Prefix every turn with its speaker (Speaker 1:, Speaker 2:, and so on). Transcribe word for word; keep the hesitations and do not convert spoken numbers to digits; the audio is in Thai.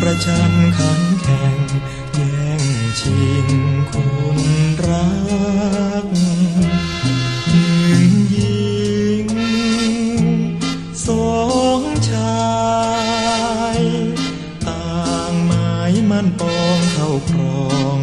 Speaker 1: ประชันขันแข่งแย่งชิงคนรักหนึ่งหญิงสองชายต่างหมายมั่นปองเข้าครอง